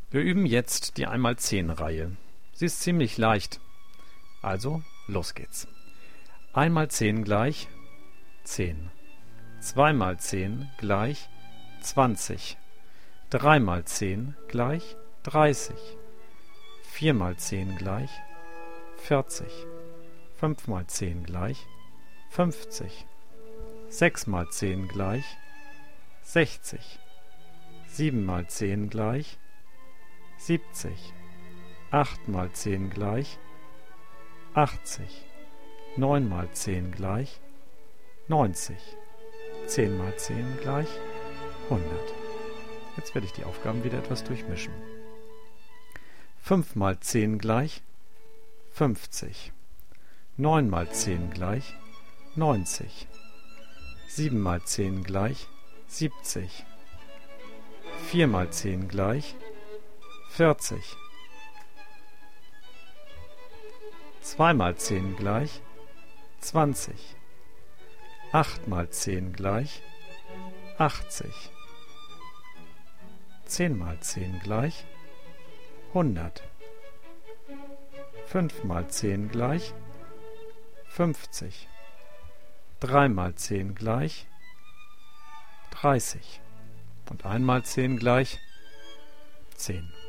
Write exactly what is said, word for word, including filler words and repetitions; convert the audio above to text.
Wir üben jetzt die eins mal zehn Reihe. Sie ist ziemlich leicht. Also, los geht's. eins mal zehn gleich zehn. zwei mal zehn gleich zwanzig. drei mal zehn gleich dreißig. vier mal zehn gleich vierzig. fünf mal zehn gleich fünfzig. sechs mal zehn gleich sechzig. sieben mal zehn gleich siebzig. acht mal zehn gleich achtzig. neun mal zehn gleich neunzig. zehn mal zehn gleich hundert. Jetzt werde ich die Aufgaben wieder etwas durchmischen. fünf mal zehn gleich fünfzig. neun mal zehn gleich neunzig. sieben mal zehn gleich siebzig. vier mal zehn gleich vierzig. zwei mal zehn gleich zwanzig. acht mal zehn gleich achtzig. zehn mal zehn gleich hundert. fünf mal zehn gleich fünfzig. drei mal zehn gleich dreißig. Und eins mal zehn gleich zehn.